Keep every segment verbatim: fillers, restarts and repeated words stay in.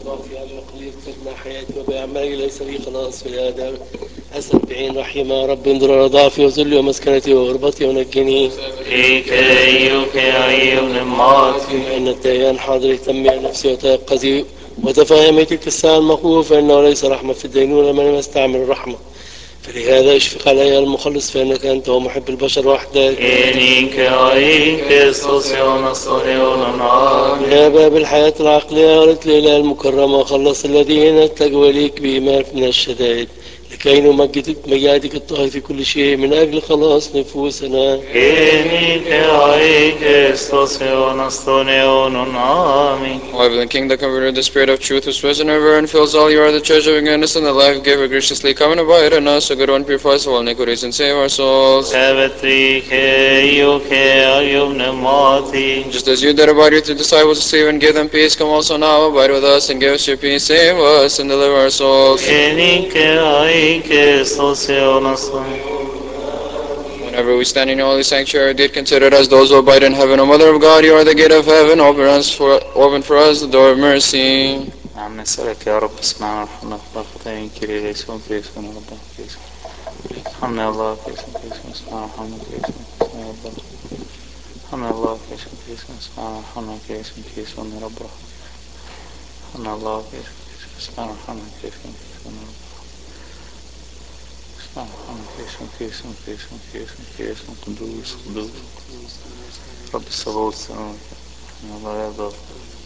في على المقدير تجمع حياتي وبأعمالي ليس لي خلاص في آدم. أسد بعين رحيمة رب انظر ضعفي وذلي ومسكنتي وغربتي ونجني. إيكايوك أيون ماتي إن الديان حاضر اهتمي نفسي وتيقظي وتفهمي تلك الساعة المخوفة فإنه ليس رحمة في الدينونة من لم يستعمل الرحمة. فلهذا اشفق علي المخلص فإنك أنت ومحب البشر وحدك. إنك أيك استوسيون الصهيون آمين. يا باب الحياة العقلية ورد الإله المكرمة خلص الذين اتقوا إليك بإيمان من الشدائد لكي نمجد مجادك الطاهر في كل شيء من أجل خلاص نفوسنا. إنك أيك استوسيون الصهيون آمين. Heavenly King, the converter, the Spirit of truth, whose risen ever and fills all, you are the treasure of goodness and the life giver, graciously come and abide in us, a good one, purifies all iniquities and save our souls. Sabatrik أيوك أيون ماتي Just as you that abide with your disciples, save and give them peace, come also now, abide with us and give us your peace, save us and deliver our souls. إنك أيك استوسيون الصهيون. Whenever we stand in your holy sanctuary, did consider us those who abide in heaven. O Mother of God, you are the gate of heaven, open us for open for us the door of mercy. نعم نسألك يا رب اسمعنا ورحمنا خطايا كريم ليسون كريسون ربنا كريسون ارحمنا يا الله كريسون كريسون اسمعنا ورحمنا كريسون كريسون يا رب ارحمنا يا الله كريسون كريسون اسمعنا ورحمنا كريسون كريسون يا رب ارحمنا الله كريسون كريسون اسمعنا ورحمنا كريسون كريسون يا رب اسمعنا ورحمنا كريسون كريسون كريسون كريسون كريسون قدوس قدوس رب الصبوت السماوات يا الله يا رب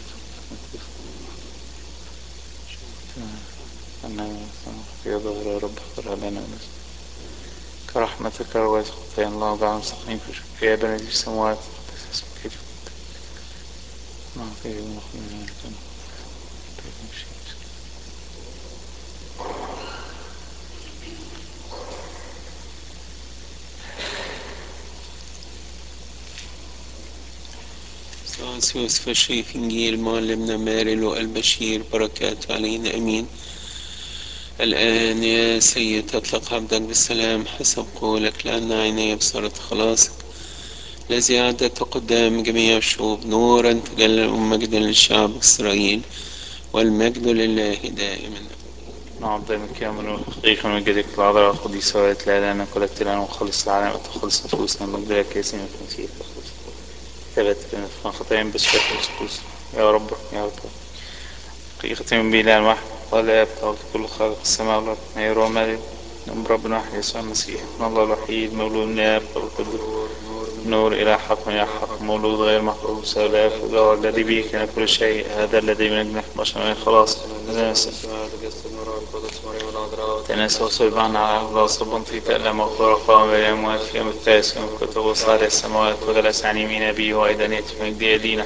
أنا يا ظهر يا رب اغفر لنا كرحمتك رويت خطايا الله وجعل مستقيم في شكر يا بني السماوات قدس اسمك يجب نعطيه ونخلنا يوسف الشيخ إنجيل معلمنا ماري والبشير بركات علينا أمين. الآن يا سيد أطلق عبدك بالسلام حسب قولك لأن عيني بصرت خلاصك الذي أعددت قدام جميع الشعوب نورا تجلى مجدا للشعب إسرائيل والمجد لله دائما. نعم دائمك يا من حقيقة من جدك العذراء القديسة وإتلا لنا كل التلان وخلص العالم وتخلص نفوسنا مجد لك يا سيدنا المسيح ثبت بنا خطايا بالشفاء والسكوس يا رب يا رب حقيقة من بلا المحب ولا يبقى في كل خلق السماء والأرض ما يروى مالي نم ربنا واحد يسوع المسيح من الله الوحيد مولود من الآب والقدس نور إلى حق من حق مولود غير محبوب سلاف الله الذي به كان كل شيء هذا الذي من أجل بشر من خلاص تنسى وصلبان على الله صبن في تألم وخرقا بالأموات في يوم الثالث من كتب وصار السماوات وجلس عن يمين أبيه وأيضا يأتي في مجد يدينا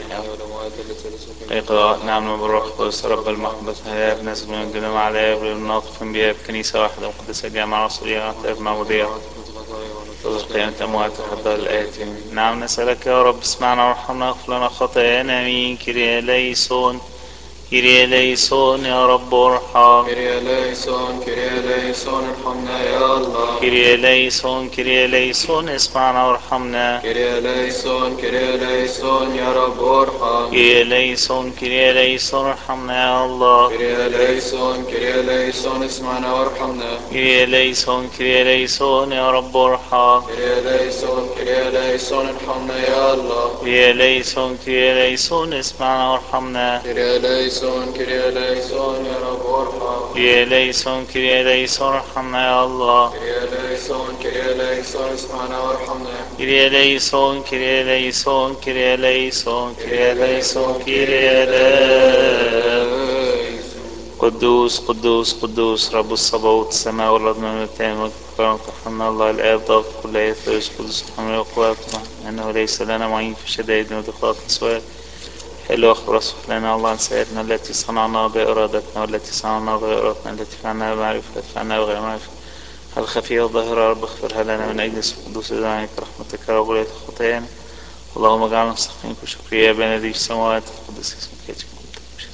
حياة نعم بالروح القدس رب المحبة هيا بنزل من الجنة على يابل الناطف بها بكنيسة واحدة مقدسة جامعة رسولية طيب معمودية تظهر قيامة أموات حتى الآتي. نعم نسألك يا رب اسمعنا وارحمنا واغفر لنا خطايانا آمين. كيريا ليسون كيريا ليسون يا رب ارحم. كيريا ليسون كيريا ليسون ارحمنا يا الله. كيريا ليسون كيريا ليسون اسمعنا وارحمنا. كيريا ليسون كيريا ليسون يا رب ارحم. كيريا ليسون كيريا ليسون ارحمنا يا الله. كيريا ليسون كيريا ليسون اسمعنا وارحمنا. كيريا ليسون كيريا ليسون يا رب ارحم. كيريا ليسون كيريا ليسون ارحمنا يا الله. كيريا ليسون كيريا ليسون اسمعنا وارحمنا. كيريا ليسون كيريا ليسون يا رب ارحم. كيريا ليسون كيريا ليسون ارحمنا يا الله. كيريا ليسون كيريا ليسون اسمعنا وارحمنا. كيريا ليسون كيريا ليسون كيريا ليسون كيريا ليسون كيريا ليسون. قدوس قدوس قدوس رب الصباوت السماء والأرض من التام وكرمنا الله الآب ضابط كل آية ثالث قدوس حمل وقواتنا أنه ليس لنا معين في شدائد ودقات سؤال حلو أخبر أصبح لنا الله عن سائرنا التي صنعنا بإرادتنا والتي صنعنا بإرادتنا التي فعلنا بمعرفة فعلنا بغير معرفة الخفية والظاهرة رب اغفرها لنا من أجل قدوس دعائك رحمتك رب ولاية خطايانا اللهم اجعلنا مستحقين بشكر يا بني السماوات القدس اسمك يا جميل.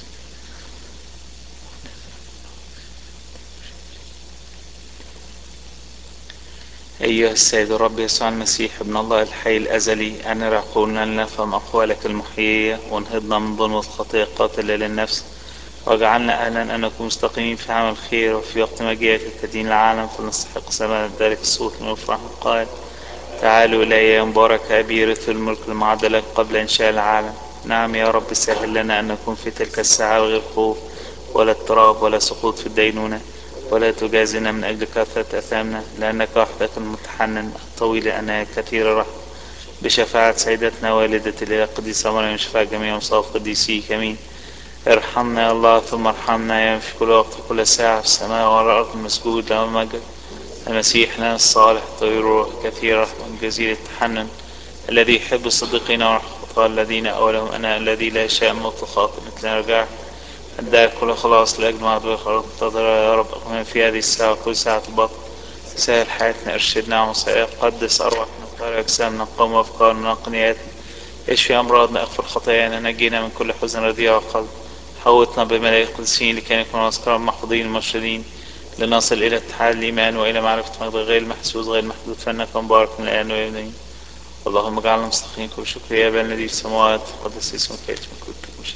أيها السيد الرب يسوع المسيح ابن الله الحي الأزلي أنر عقولنا لنفهم أقوالك المحيية وانهضنا من ظلم الخطية القاتلة للنفس واجعلنا أهلا أن نكون مستقيمين في عمل الخير، وفي وقت مجيئك تدين العالم فلنستحق سماء ذلك الصوت المفرح القائل: تعالوا إلي يا مبارك أبي رث الملك المعد لك قبل إنشاء العالم. نعم يا رب، سهل لنا أن نكون في تلك الساعة غير خوف ولا اضطراب ولا سقوط في الدينونة، ولا تجازنا من أجل كثرة أثامنا، لأنك وحدك المتحنن الطويل الأناة كثير الرحمة، بشفاعة سيدتنا والدة الإله القديسة مريم، شفاعة جميع مصاف قديسيك. آمين. ارحمنا يا الله ثم ارحمنا يا من في كل وقت كل ساعة في السماء وعلى الأرض المسجود له المجد. المسيح لنا الصالح طويل الروح كثير رحمة جزيل التحنن، الذي يحب الصديقين والخطاة الذين أولهم أنا، الذي لا يشاء موت الخاطئ مثل رجع الدار كل خلاص لأجل معدوية خلاص تقدر يا رب أقوم في هذه الساعة كل ساعة بطن. سهل حياتنا، ارشدنا ومسائل، قدس أرواحنا وطهر أجسامنا، قوم أفكارنا قنياتنا، اشفي أمراضنا، اغفر خطايانا، نجينا من كل حزن رضيع وقلب، حوطنا بملائكة القديسين لكي نكون أذكار المحفوظين المرشدين، لنصل إلى اتحاد الإيمان وإلى معرفة مجد غير المحسوس غير المحدود، فإنك مبارك من الآن ويبنين. اللهم اجعلنا مستحقين كل شكر يا أبا الذي في السماوات، قدس اسمك يأتي ملكوتك وشريعتك.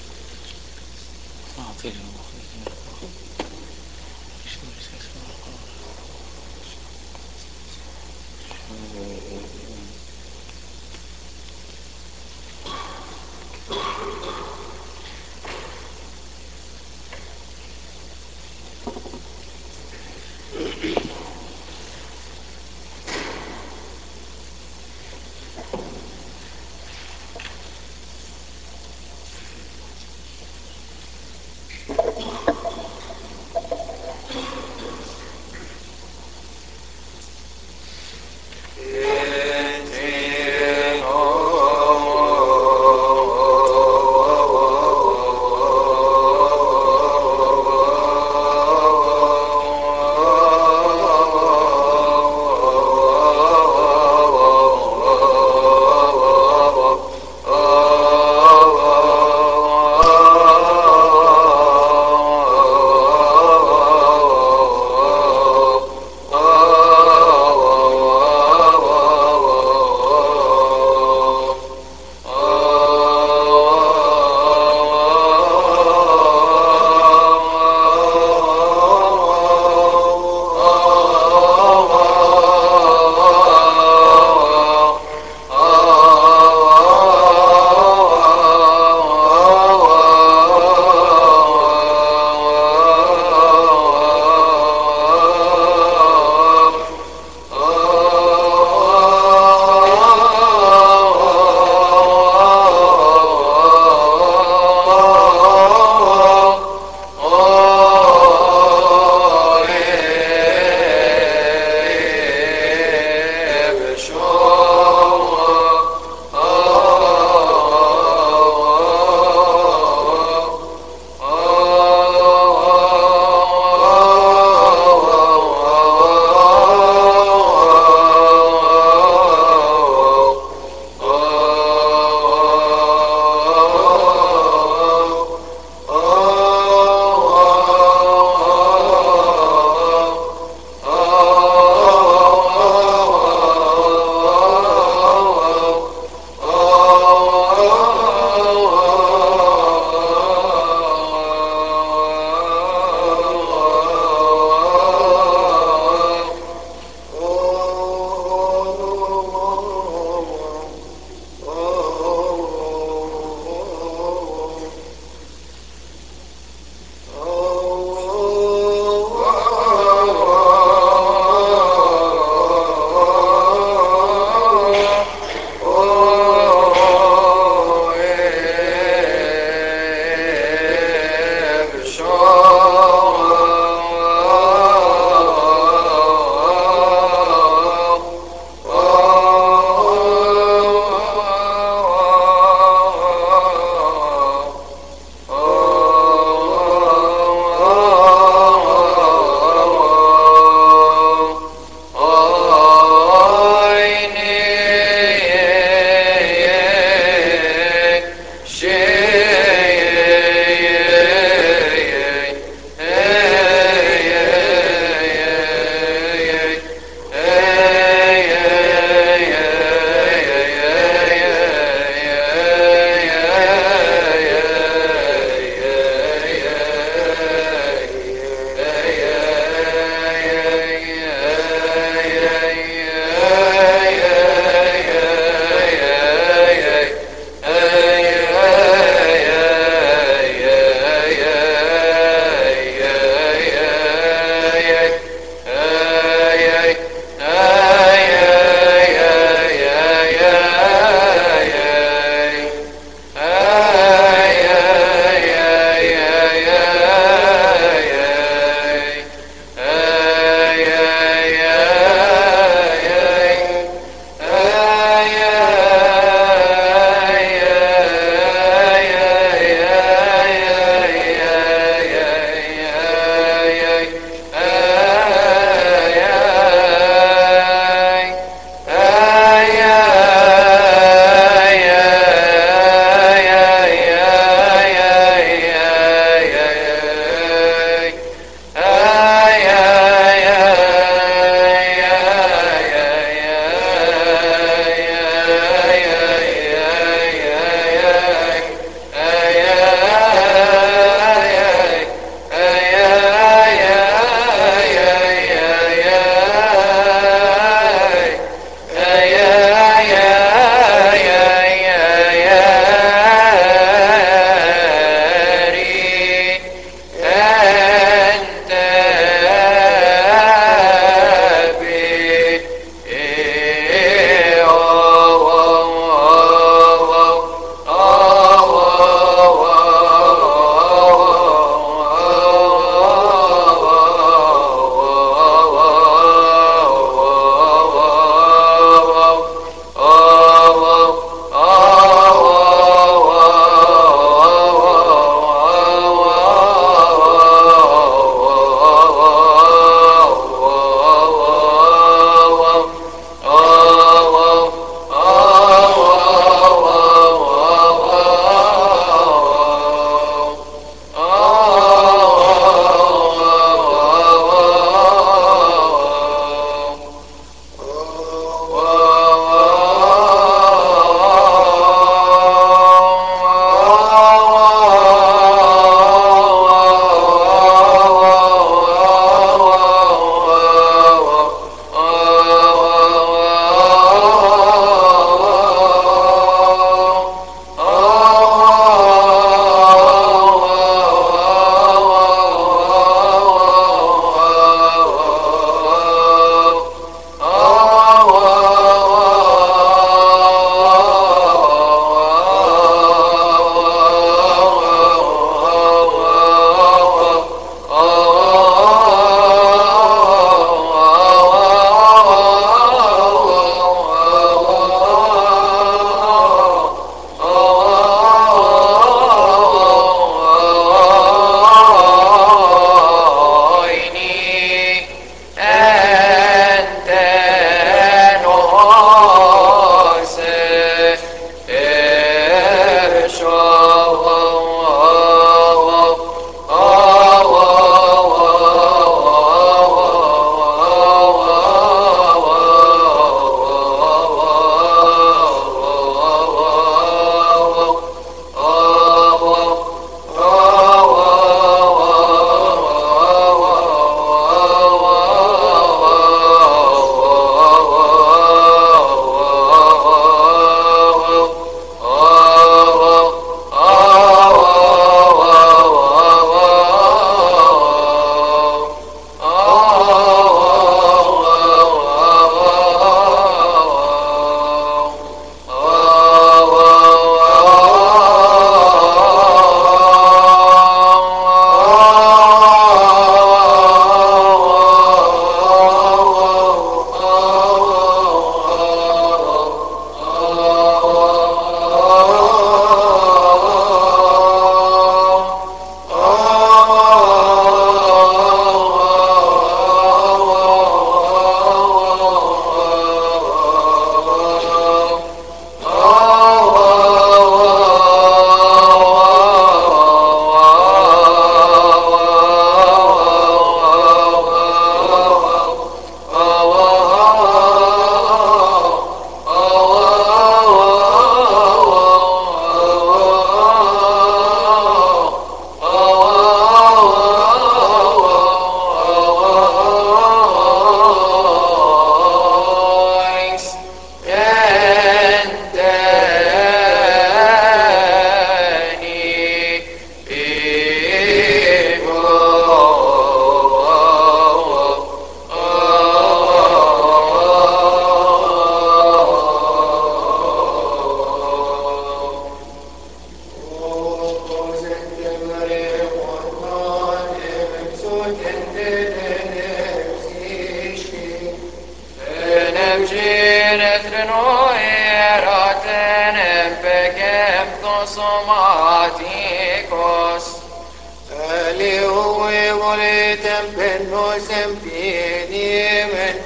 وليتم بالنوسم فيني من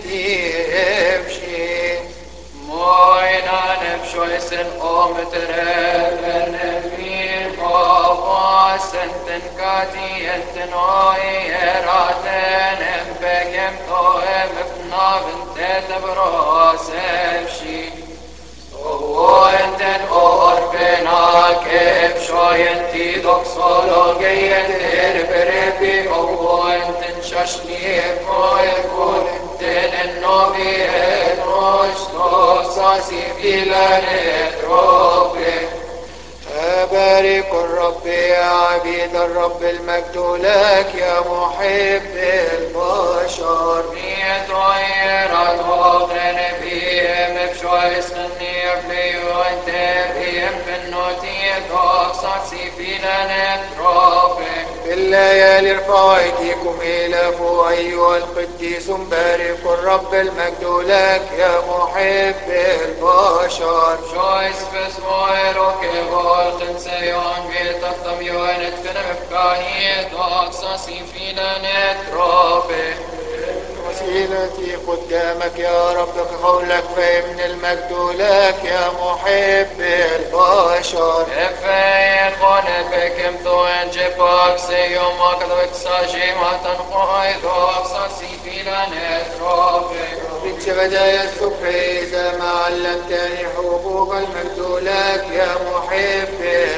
تتيبشي موينا نبشويسن أمترفن في قواسن تنكاتي انتنوي راتن بكم توهم فنابن تتبراسبشي وانتن أوربناك بشاينتي دوكسولوجية تربربي وانتن ششني بويكون انتن النوبي ادروش ساسي بلا ندروبي أبارك الرب يا عبيد الرب المجد لك يا محب البشر يتغير الوطن فيهم بشويسني في وانت فيهم بالنوتي دوكساسي في لنتروبي بالليالي ارفعوا ايديكم الى فوق ايها القديس بارك الرب المجد لك يا محب البشر شويس بسمويرو كيفولتن سيون بيتطم يوانت كنمفكاهي دوكساسي في لنتروبي وسيلتي قدامك يا رب قولك فمن المجد لك يا محب البشر افين خونك كم توين جباك سيوم وكذبك ساجي ما تنقوي ذوك ساسي في لنتروبي بنت بداية الصبح إذا ما علمتني حقوق المجد لك يا محب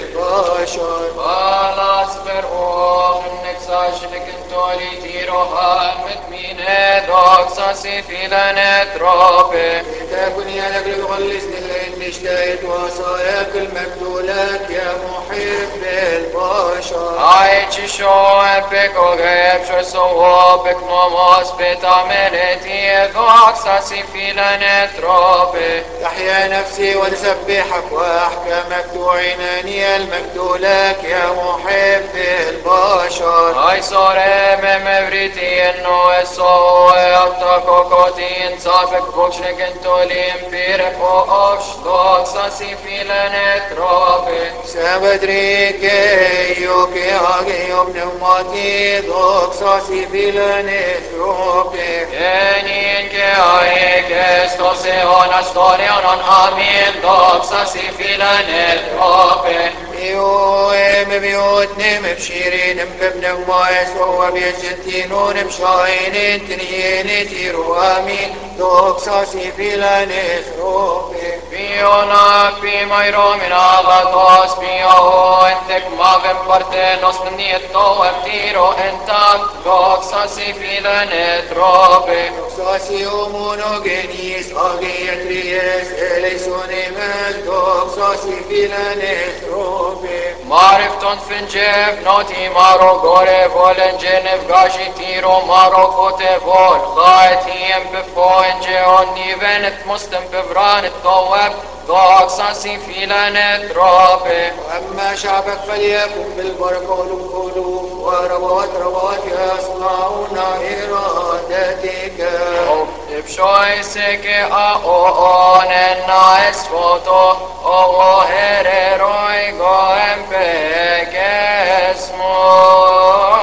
البشر ولا اصبر وخنك ساشلك انتولي تيروها المتمينة دوك ساسي في لنتروبي تكون يا لك لغلسني اللي اشتهيت وصاياك المجدولات يا محب البشر عايش شو ابك وغيب شو صوابك نماز بتعملتي دوك ساسي في لنتروبي تحيا نفسي ونسبحك واحكامك وعناني المجدولات يا محب البشر هاي صوري ممبريتي انو الصوة يبتكو كوتين صافك بوكشنك انتو ليمبيرك وقفش دوك ساسي في لنتروبي سابدريك يوكي آغي وبنوماتي دوك ساسي في لنتروبي ينين كي آيك استوسي هوناش دوريون آمين دوك ساسي في لنتروبي يوم بيوتني مبشيرين بابن مايس وهو بيجنتينون بشاينين تنيين تيرو آمين دوك ساسي في لنتروبي بيونا بي مايرو من آغاطوس بيوهو انتك ماغم بارتنوس من نيتو امتيرو انتاك دوك ساسي في لنتروبي دوك ساسي ومونو جنيس آغي اتريس إليسوني من دوك ساسي في لنتروبي معرفتون فنجف نوتي مارو غوري فولن جنف غاشي تيرو مارو فوتي فول خايتيم بفوين جيون نيفنت مستم بفران الطواب دوك ساسي في لنتروبي أما شعبك فليكن بالبركة والقلوب وربوات ربوات يصنعون إرادتك بشويسك أون الناس فوتو أو هيروي قوم بك اسمه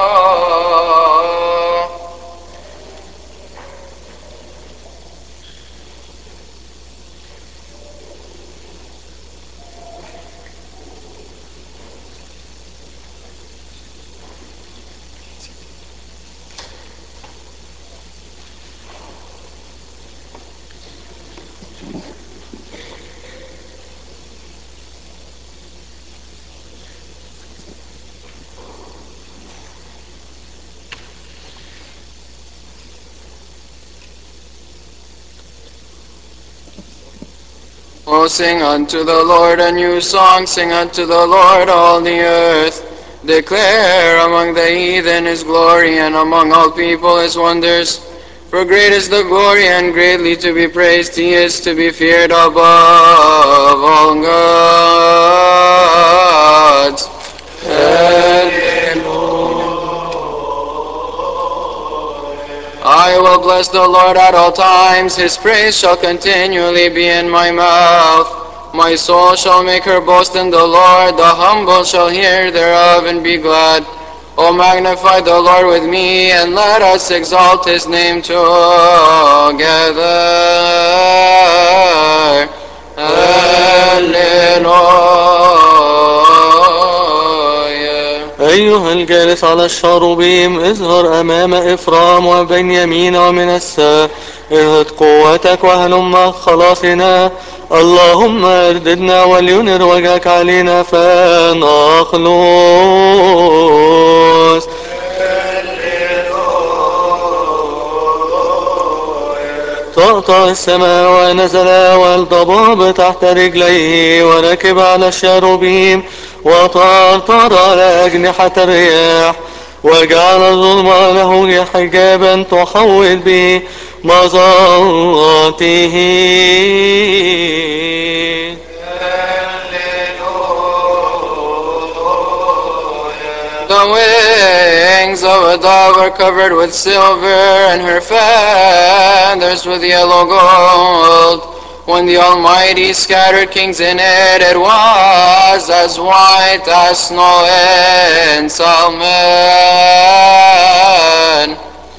Oh, sing unto the Lord a new song, sing unto the Lord all the earth. Declare among the heathen his glory, and among all people his wonders. For great is the glory, and greatly to be praised. He is to be feared above all gods. I will bless the Lord at all times. His praise shall continually be in my mouth. My soul shall make her boast in the Lord. The humble shall hear thereof and be glad. O magnify the Lord with me, and let us exalt his name together. Hallelujah. أيها الجالس على الشاروبيم اظهر أمام إفرام وبنيامين ومنسى، اهد قوتك وهلم خلاصنا. اللهم ارددنا ولينر وجهك علينا فنخلص. طأطأ السماء ونزل والضباب تحت رجليه، وركب على الشاروبيم وطرطر على أجنحة الرياح، وجعل الظلم له حجابا تحول به مظاته. The wings of a dove are covered with silver, and her feathers with yellow gold. When the Almighty scattered kings in it, it was as white as snow in Salmon.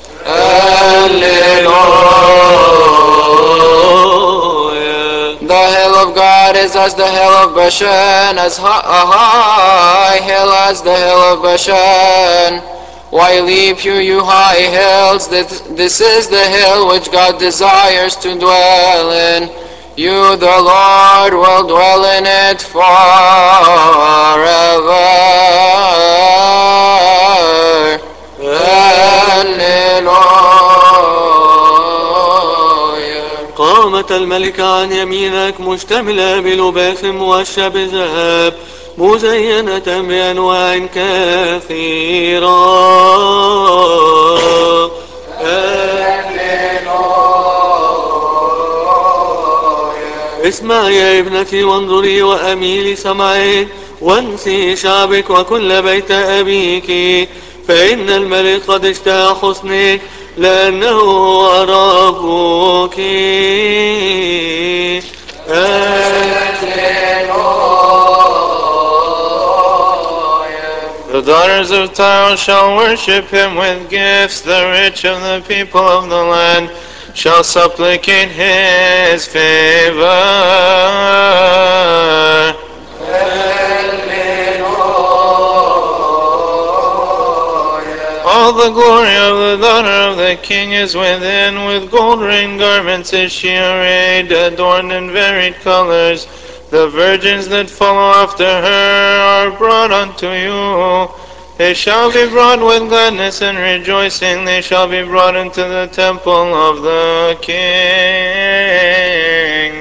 Hallelujah. The hill of God is as the hill of Bashan, as hi- a high hill as the hill of Bashan. Why leap you, you high hills? This, this is the hill which God desires to dwell in. You, the Lord, will dwell in it forever. Hallelujah. قامت الملكة عن يمينك مشتملة بلباس موشى بذهب، مزينة بأنواع كثيرة. اسمع يا ابنتي وانظري وأميلي سمعك، وانسي شعبك وكل بيت أبيك، فإن الملك قد اشتهى حسنك لأنه ربك. The daughters of Tyre shall worship him with gifts. The rich of the people of the land shall supplicate his favor. All the glory of the daughter of the king is within. With gold ring garments is she arrayed, adorned in varied colors. The virgins that follow after her are brought unto you. They shall be brought with gladness and rejoicing. They shall be brought into the temple of the king.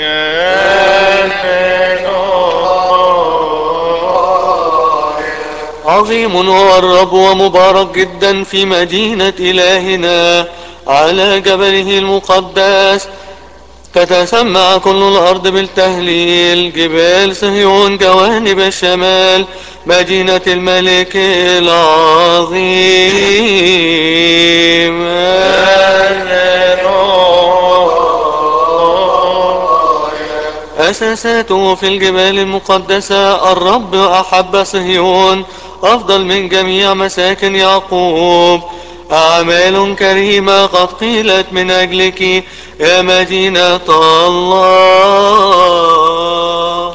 عظيم هو الرب ومبارك جدا في مدينة إلهنا، على جبله المقدس تتسمع كل الأرض بالتهليل. جبال صهيون جوانب الشمال، مدينة الملك العظيم. أساساته في الجبال المقدسة، الرب أحب صهيون أفضل من جميع مساكن يعقوب. أعمال كريمة قد قيلت من أجلك يا مدينة الله.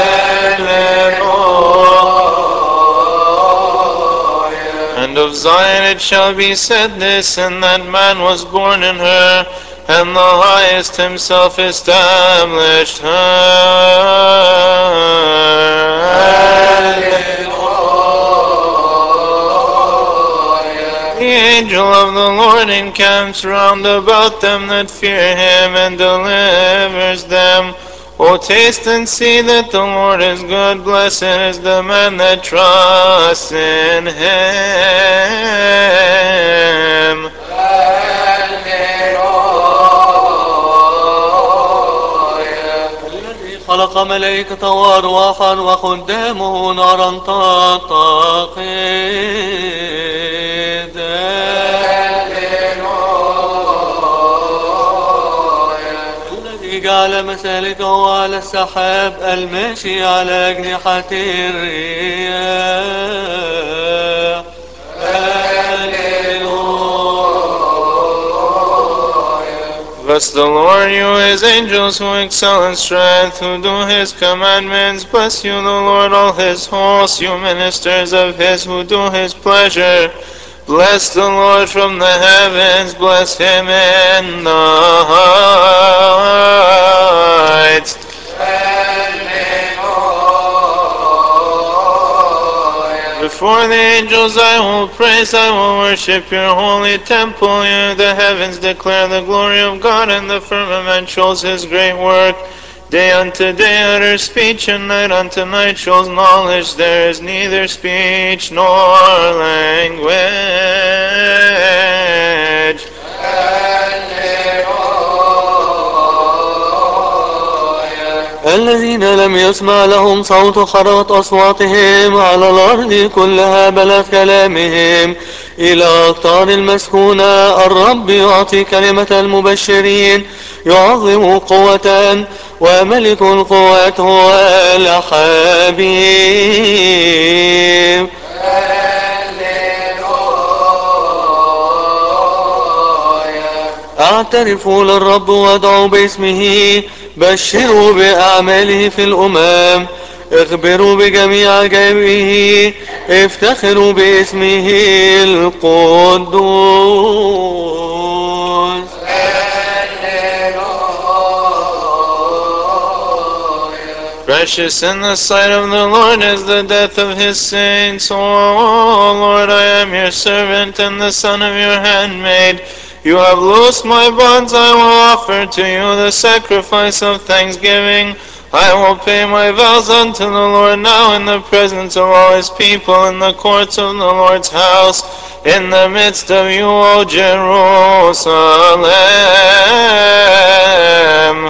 And of Zion it shall be said this, and that man was born in her, and the highest himself established her. The angel of the Lord encamps round about them that fear him, and delivers them. O taste and see that the Lord is good. Blessed is the man that trusts in him. الذي خلق ملائكة وأرواحا وخدامه نارا تتقد. الذي جعل مسالكه على السحاب، الماشي على أجنحة الرياح. Bless the Lord, you his angels who excel in strength, who do his commandments. Bless you, the Lord, all his hosts, you ministers of his who do his pleasure. Bless the Lord from the heavens, bless him in the heights. Before the angels I will praise, I will worship your holy temple. You, the heavens, declare the glory of God, and the firmament shows his great work. Day unto day utters speech, and night unto night shows knowledge. There is neither speech nor language. الذين لم يسمع لهم صوت خرات أصواتهم على الأرض كلها بلغ كلامهم إلى أقطار المسكونة. الرب يعطي كلمة المبشرين، يعظم قوة، وملك القوات هو الحبيب. اعترفوا للرب وادعوا باسمه، بشروا بأعماله في الأمم، اخبروا بجميع عجائبه، افتخروا باسمه القدوس. Precious in the sight of the Lord is the death of his saints. O Lord, I am your servant and the son of your handmaid. You have loosed my bonds, I will offer to you the sacrifice of thanksgiving. I will pay my vows unto the Lord now in the presence of all his people, in the courts of the Lord's house, in the midst of you, O Jerusalem.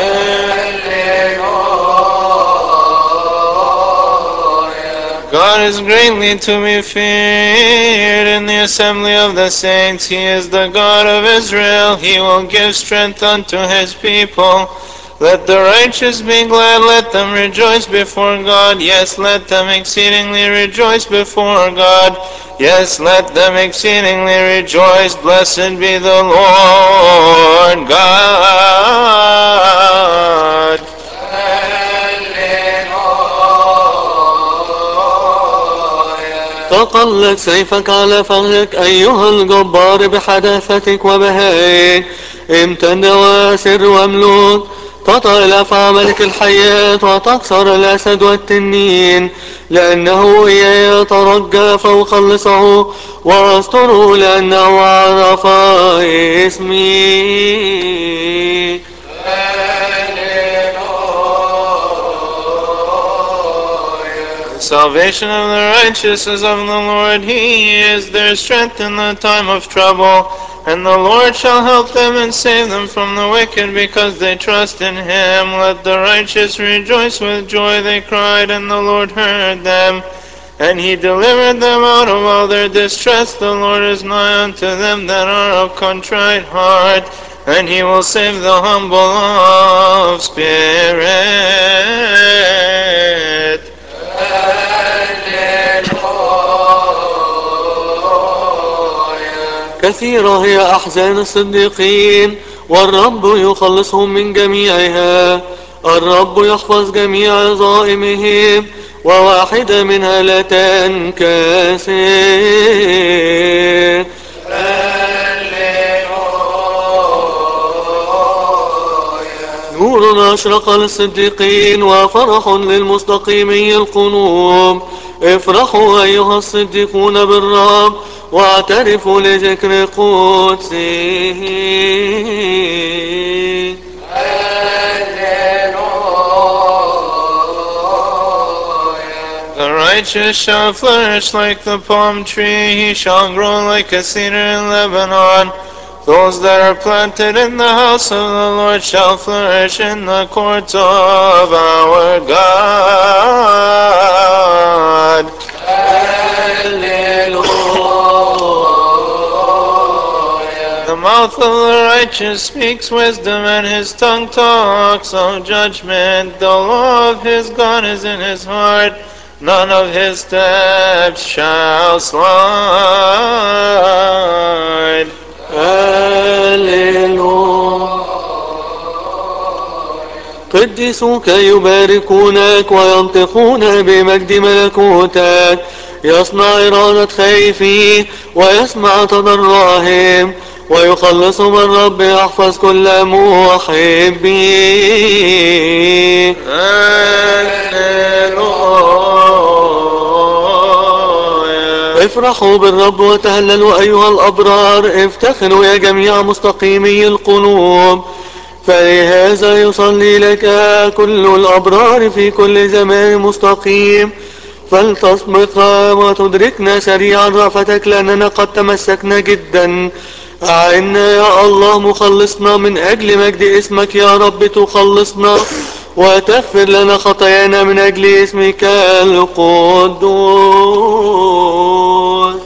God is greatly to be feared in the assembly of the saints. He is the God of Israel. He will give strength unto his people. Let the righteous be glad. Let them rejoice before God. Yes, let them exceedingly rejoice before God. Yes, let them exceedingly rejoice. Blessed be the Lord God. تقلد سيفك على فخذك أيها الجبار بحداثتك وبهائك، امتد واسر واملوك، تطأ الأفعى ملك الحياة وتكسر الأسد والتنين، لأنه إياي يترجى فأخلصه وأستره لأنه عرف اسمي. The salvation of the righteous is of the Lord. He is their strength in the time of trouble. And the Lord shall help them and save them from the wicked, because they trust in him. Let the righteous rejoice with joy. They cried, and the Lord heard them, and he delivered them out of all their distress. The Lord is nigh unto them that are of contrite heart, and he will save the humble of spirit. كثيرة هي أحزان الصديقين، والرب يخلصهم من جميعها. الرب يحفظ جميع عظائمهم، وواحدة منها لا تنكسر. نور أشرق للصديقين وفرح للمستقيمي القلوب. افرحوا أيها الصديقون بالرب، واعترفوا لذكر قدسه. The righteous shall flourish like the palm tree. He shall grow like a cedar in Lebanon. Those that are planted in the house of the Lord shall flourish in the courts of our God. The mouth of the righteous speaks wisdom, and his tongue talks of judgment. The law of his God is in his heart. None of his steps shall slide. Hallelujah. قديسوك يباركونك وينطقون بمجد ملكوتك. يصنع إرادة خائفيه ويسمع تضرعهم ويخلصهم الرب يحفظ كل محبيه. افرحوا بالرب وتهللوا أيها الأبرار، افتخروا يا جميع مستقيمي القلوب، فلهذا يصلي لك كل الأبرار في كل زمان مستقيم. فلتسبق وتدركنا سريعا رأفتك لأننا قد تمسكنا جدا. أعنا يا الله مخلصنا، من أجل مجد اسمك يا رب تخلصنا وتغفر لنا خطايانا من أجل اسمك القدوس.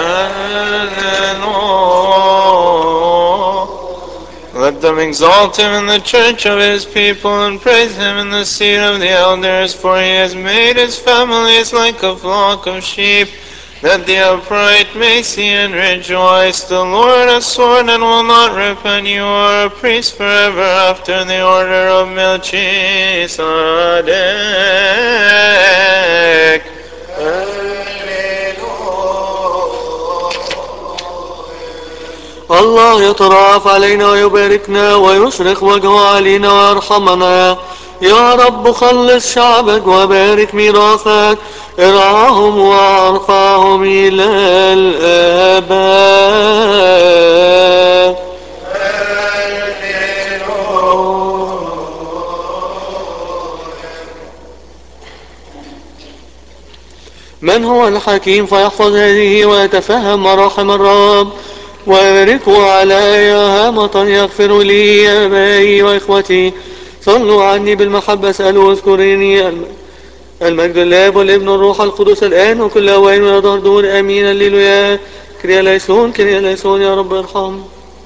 Let them exalt him in the church of his people and praise him in the seat of the elders, for he has made his families like a flock of sheep, that the upright may see and rejoice. The Lord has sworn and will not repent. You are a priest forever after the order of Melchizedek. الله يترأف علينا ويباركنا ويشرق وجهه علينا ويرحمنا. يا رب خلص شعبك وبارك ميراثك، ارعاهم وارفعهم إلى الآباء. من هو الحكيم فيحفظ هذه ويتفهم مراحم الرب، ويباركه على هامة يغفر لي يا أبائي وإخوتي. صلوا عني بالمحبة، اسألوا واذكريني. المجد للآب والابن والروح القدس الآن وكل أوان ولا دهر دور آمين. الليلويا. كريا ليسون كريا ليسون. يا رب ارحم.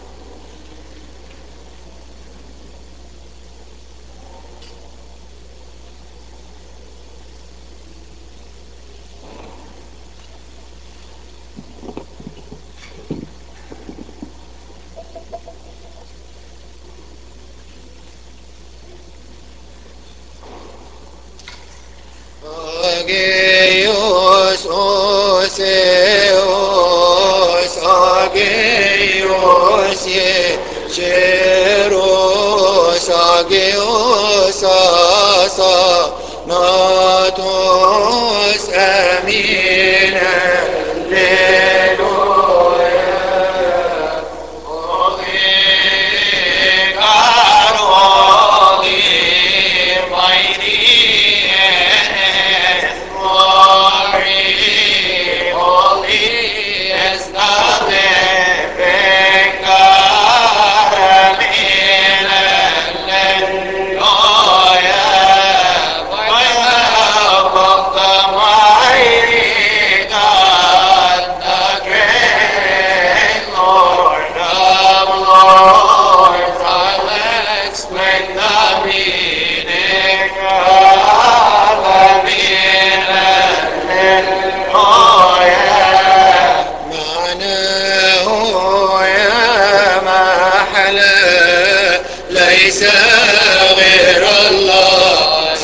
Agios Oseos, Agios Yecheros, Agios Asa, Natos, Amin, Alleluia. ليس غير الله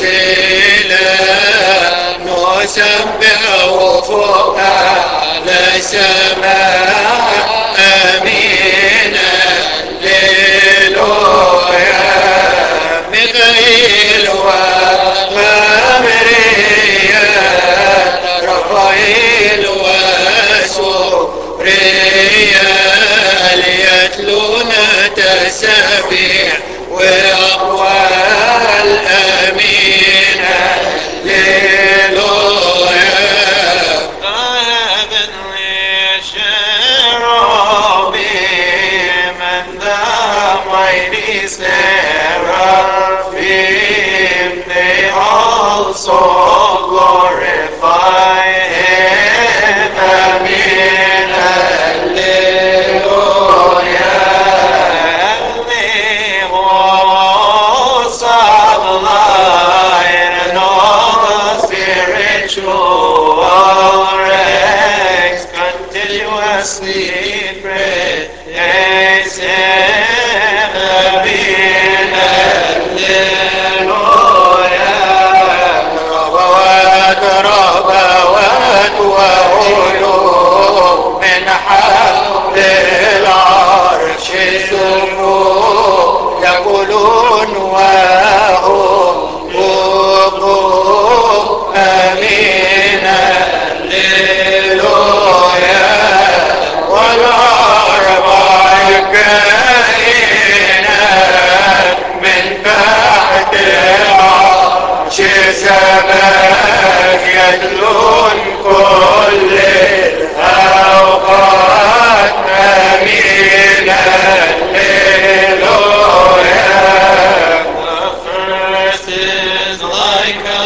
سيلا نسبحه فوق على السماء امين هللويا. ميخائيل وغابريال رفائيل وسوريال يتلون تسبيح وأقوال أمين هللويا. Heavenly cherubim and the mighty seraphim, they also glorify him. Amen. Hallelujah. And all the spiritual ranks continuously praise him. Amen. مجد كل الأوقات آمين هللويا. The first is like a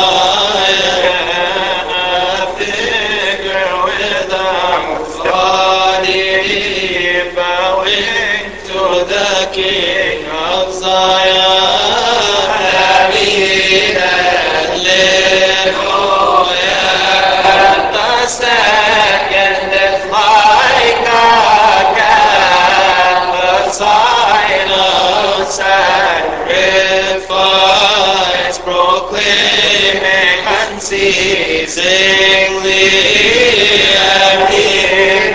lion, a figure without body, bowing to the King of Zion. Amen, hallelujah. The second is like a calf, a sign of sacrifice, proclaiming unceasingly. Amen,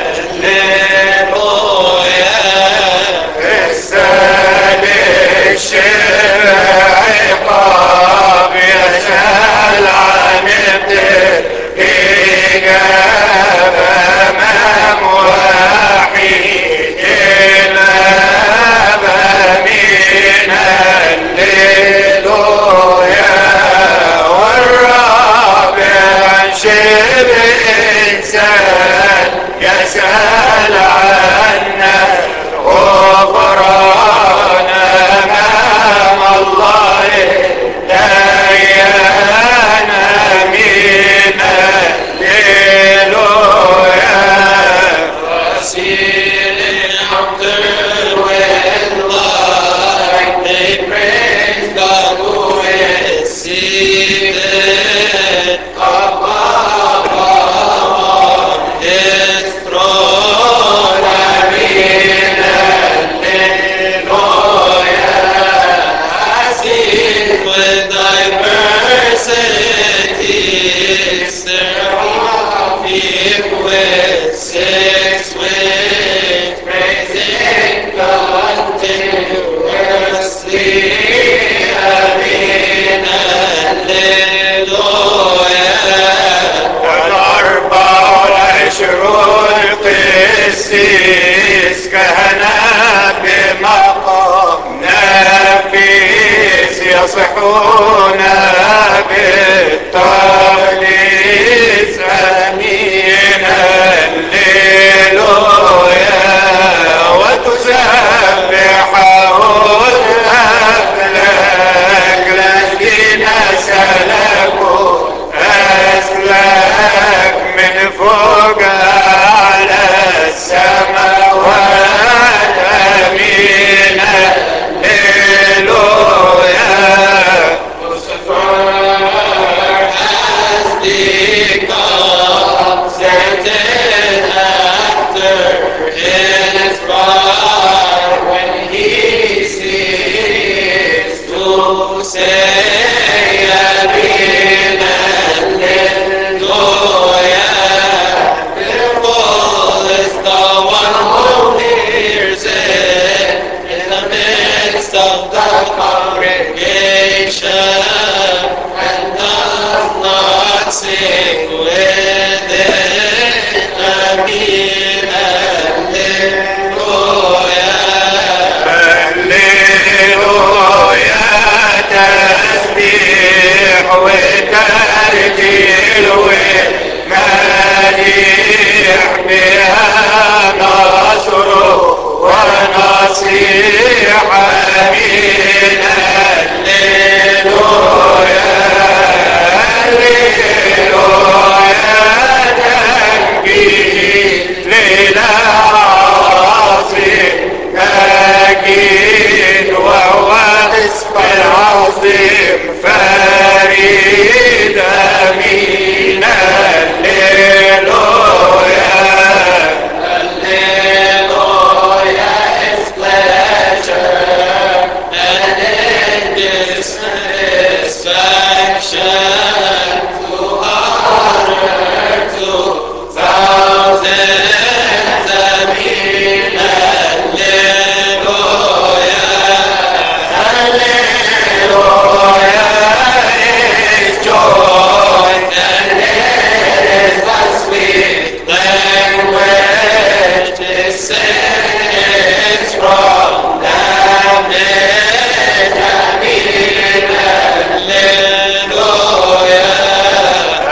hallelujah. السادس شرع عقاب يسأل عن الدقيقة أمام وحيد الآب. آمين هللويا. والرابع شبه إنسان يسأل عن غفران أمام الله ديان. آمين هللويا. Seated on the with light, they praise God who is seated above on His throne. Amen, hallelujah. Sing with diversity, seraphim with six wings, praising God continuously. Amen, hallelujah. والأربع والعشرون قسيس كهنة بمقام نفيس يصحون بالتقديس. آمين هللويا. وتسبحه الأفلاك الذين سلكوا أسلاك من فوق على السماوات. آمين هللويا. Lucifer has become Satan after his pride when he seeks to say, Amen, hallelujah. Fearful is the one who hears it in the midst of the congregation and does not sing with it. Amen, hallelujah. هللويا. تسبيح وترتيل ومديح بها نصر ونصيحة. آمين هللويا. هللويا. تنجيل للعاصي أكيد وهو اسم العظيم فريد. آمين هللويا. Hallelujah. His pleasure and in His satisfaction to honor to thousands. Amen hallelujah. Hallelujah. His joy and it is the sweet language His saints from damnation. Amen hallelujah.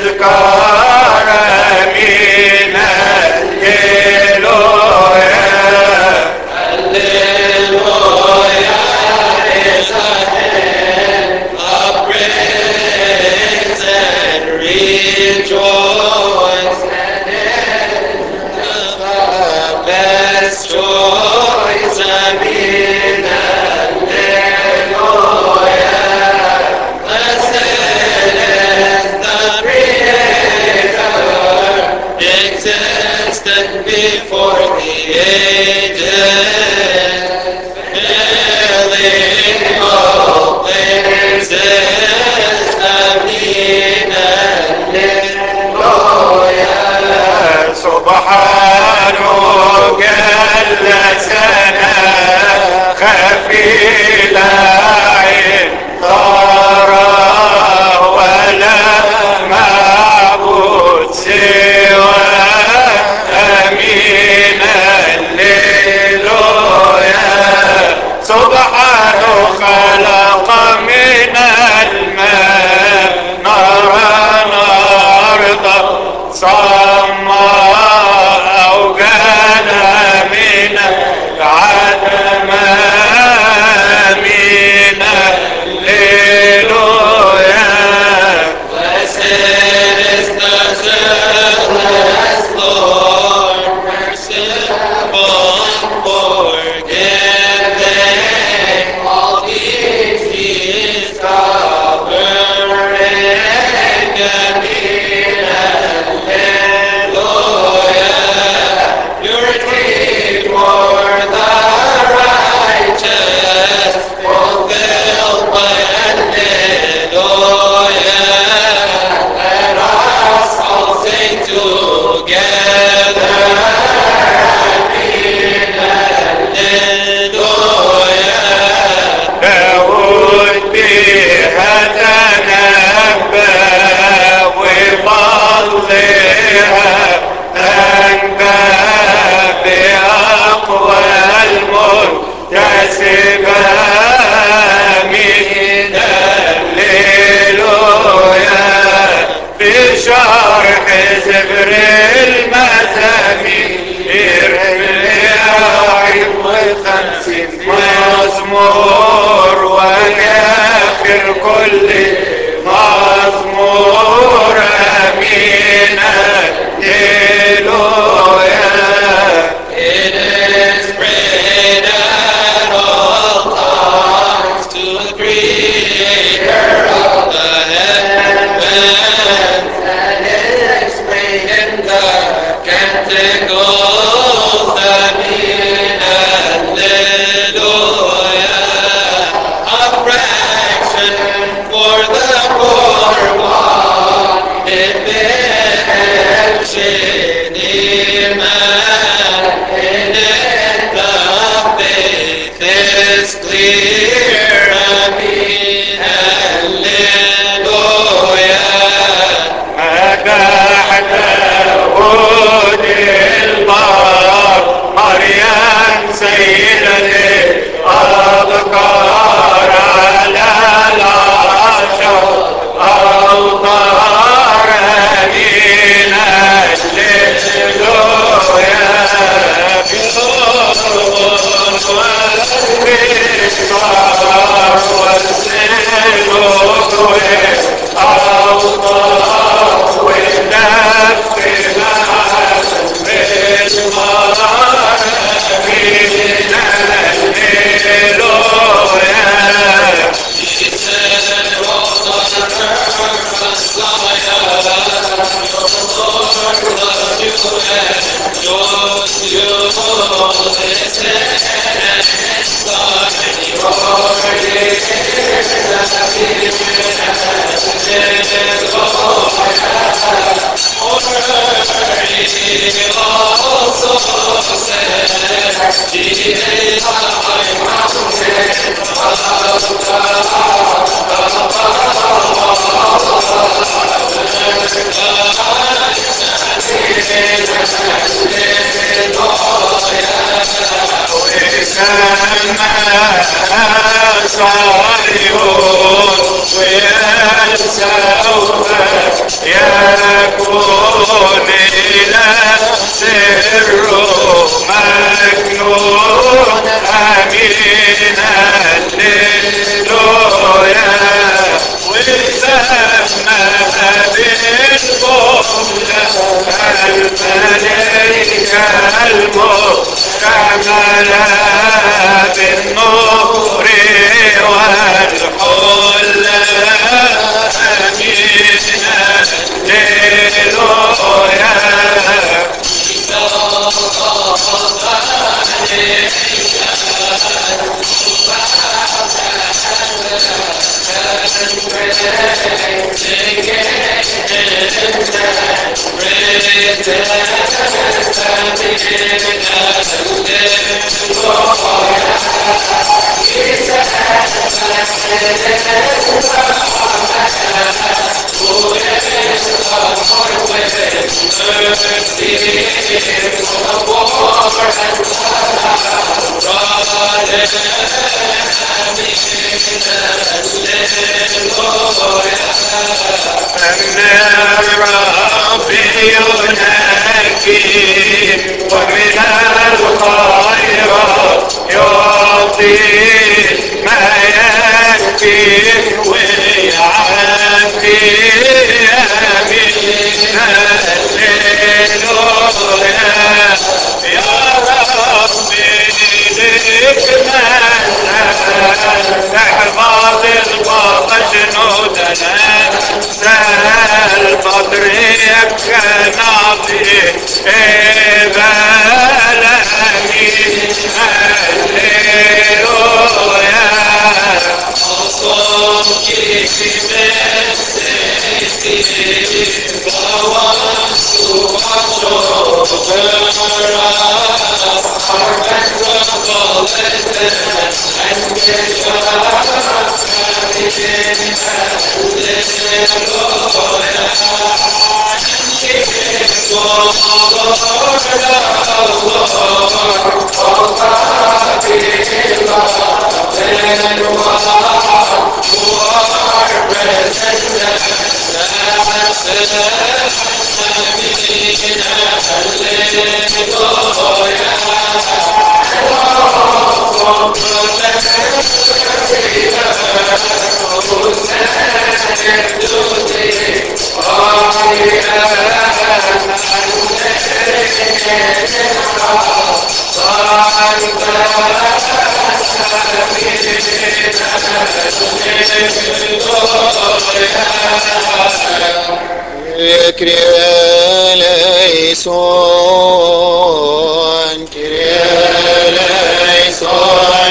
الكرمين هللويا هللويا is a hymn of praise and rejoice and in the best choice and in hallelujah blessed is the Creator existed before the ages filling all things آمين هللويا سبحانه جل ثناء خفي العين ترى ولا معبود سوى آمين هللويا سبحانه خلق من الماء نارا أرضا صماء أوجد من العدم آمين هللويا Blessed is the zealous Lord, merciful, forgiving, all deeds he is covering, Amen, hallelujah. Purity for the righteous, fulfilled by hallelujah. Let us all sing together. Hallelujah. داود بها تنبأ وفضلها أنبأ بأقوى المنتسبة من هللويا في شرح سفر المزامير مئة وخمسين مزمور وآخر كل مزمور آمين هللويا It is prayed at all times to the Creator of the heavens and is explained in the Canticles. Amen, hallelujah. A fraction for the poor one in mention, Amen. In it the faith is clear, Amen, hallelujah. مدح داود البار مريم سيدة الأبكار على العشر أوطار آمين هللويا بالمسطار والسلوك والأوطار والدف بالمرار آمين هللويا He said, "All on earth Messiah, your Lord loves you and knows you. Listen and incline your ears and hear He also said, Jesus, my mountain صالحون ويا سوف يا إله سره مكنون أمين هللويا وسماها بالجملة الملائكة المكتملة بالنور والحلة أمين هللويا الرب يناجي ومن الخيرات يعطي ما يكفي ويعافي آمين هللويا يا ربي لك مثل احفظ البابا جنودنا سهل بطريق ناطي بالامين هللويا صوتي مسيتي فوانسو وشوف الراس حربا وقلت Kyrieleison, Kyrieleison,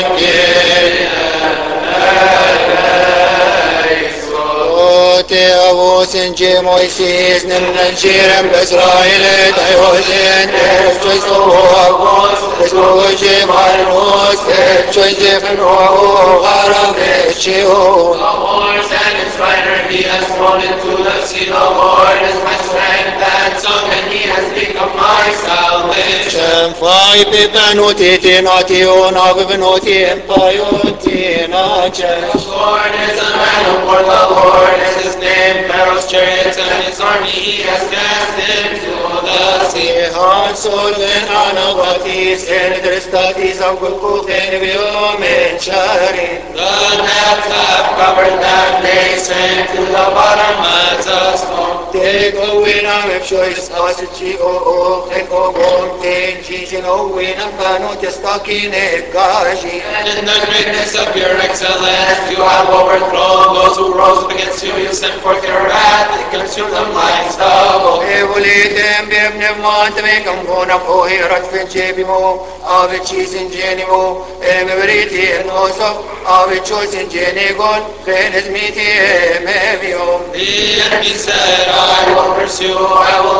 Kyrieleison. Te avos in Moises, Nimnanchirem, Israel, Tayosin, Choice of Avos, Choice of Marmos, Choice of Noah, Harameshio. The horse and its rider he has thrown into the sea. The Lord is my strength and song, and he has become my salvation. Fai pe panuti tinati onav benuti empayoti nache. The Lord is a man of war, the Lord is his name. Pharaoh's chariots and his army he has cast into the sea. Han solen anavatis en tristatis avgulkuten viomen chari. The nets have covered them, they sank to the bottom as a stone. Te govinam epshois asici o o en o gom ten jijin o winam panut estakine gaji. And in the greatness of your excellence, you have overthrown those who rose up against you. You sent forth your wrath and consumed them like stubble. Evulitem bibnem mantemekam gona pohirat finchebimo, avicis in genimo, emeveriti en osaf, avichos in genigon, genes miti emevio. The enemy said, I will pursue, I will overthrow.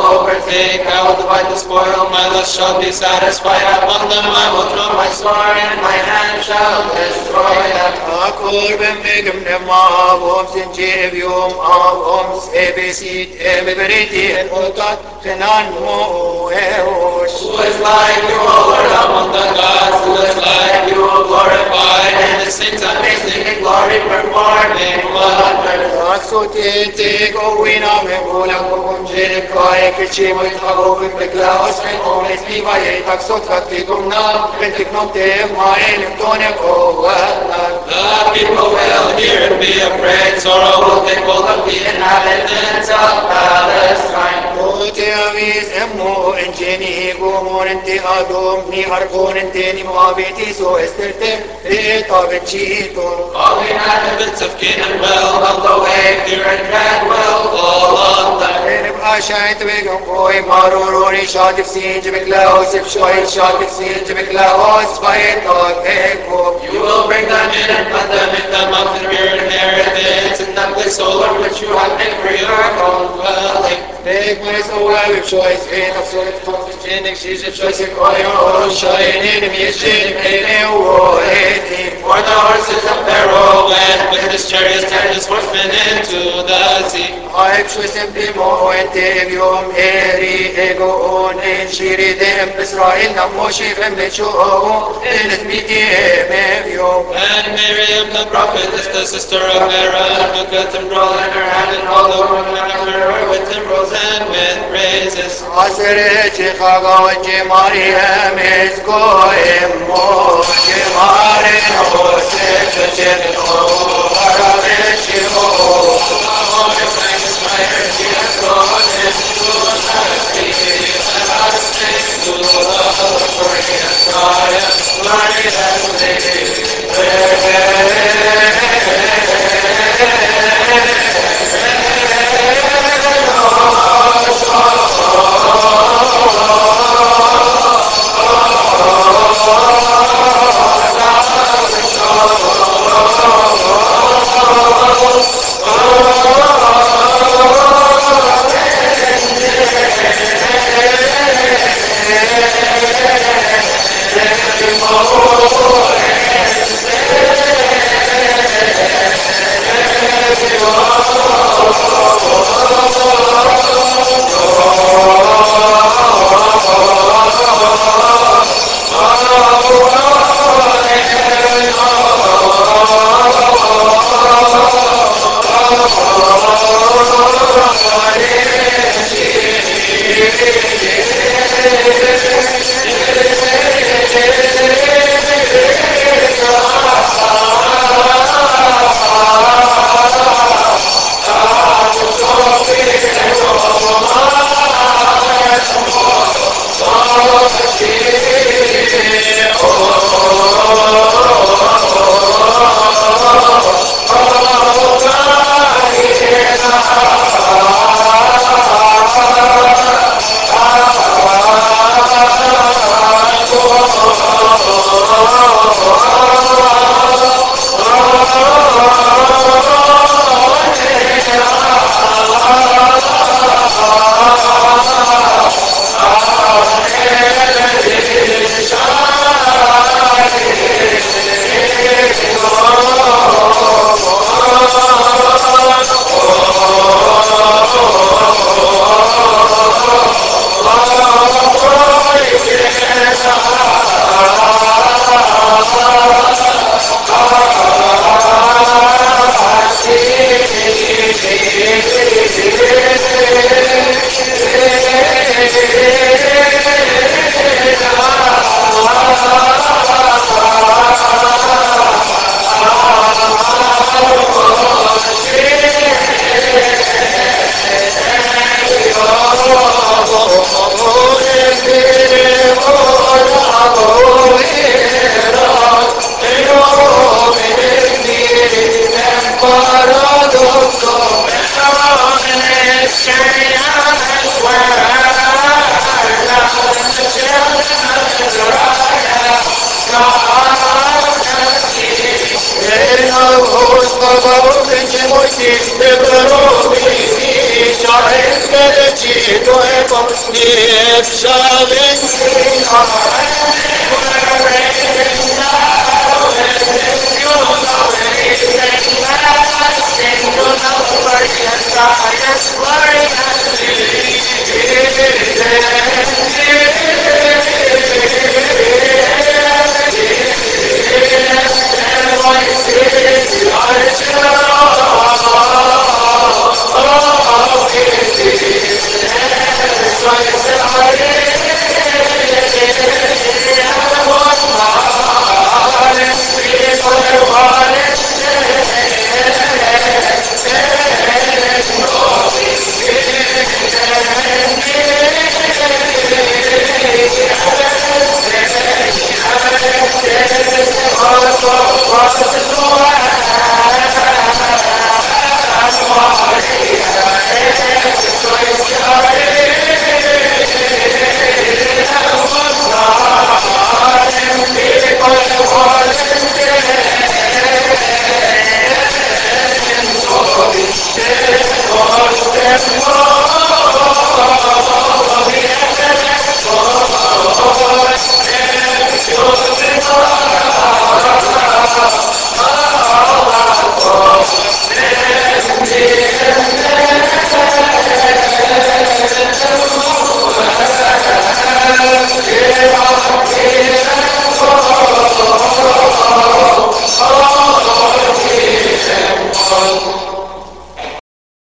take, I will divide the spoil, my lust shall be satisfied. Upon them I will draw my sword, and my hand shall destroy them. Akor ben begim ne ma bom sin jev yom av oms ebesit ebeberiti en otat kenan mo eosh. Who is like you, O Lord, among the gods? Who is like you, O glorified in the saints, amazing in glory, performing wonders? Aksotin te go wina me bola kom je kai ke chi mo thago be beklaos en omes mi vaye taksot kati gumna bentik no te maen tone ko wala. The people will hear and be afraid. Sorrow will take hold of the inhabitants of Palestine. Te avis emmo engeni gomon ente adom ni argon ente ni moabiti so esterte te tabechito. All the inhabitants of Canaan will melt away. Fear and dread will fall on them. Enib ashait begum koi maruroni shatif sin jibklaos if shoy shatif sin jibklaos vayet eko. You will bring them in and put them in the mountain of your inheritance, in the place, O Lord, which you have made for your own dwelling. Take my soul with choice, faith of soul, constituting, she's a choice, and call your own shine, enemy, shame, and war, For the horses of Pharaoh went with his chariots and his horsemen into the sea. I choose him bimo and tevium eri ego on and shiri them Israel namoshi femmecho and it miti emevium. And Miriam the prophetess, the sister of Aaron, took a timbrel in her hand, and all the women after her with timbrels and with praises. Asere chichaga Mariam is going more Mariam was it